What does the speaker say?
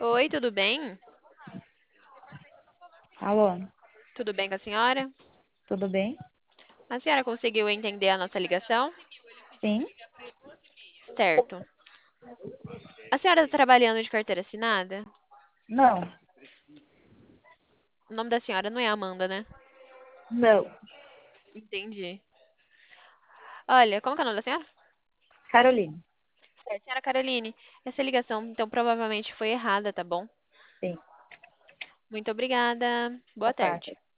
Oi, tudo bem? Alô, Tudo bem com a senhora? tudo bem? A senhora conseguiu entender a nossa ligação? Sim? Certo. A senhora está trabalhando de carteira assinada? Não, O nome da senhora não é Amanda, né? não. Entendi. Olha, como que é o nome da senhora? Carolina, Certo, senhora Caroline. Essa ligação, então, provavelmente foi errada, tá bom? sim. Muito obrigada. Boa Boa tarde. tarde.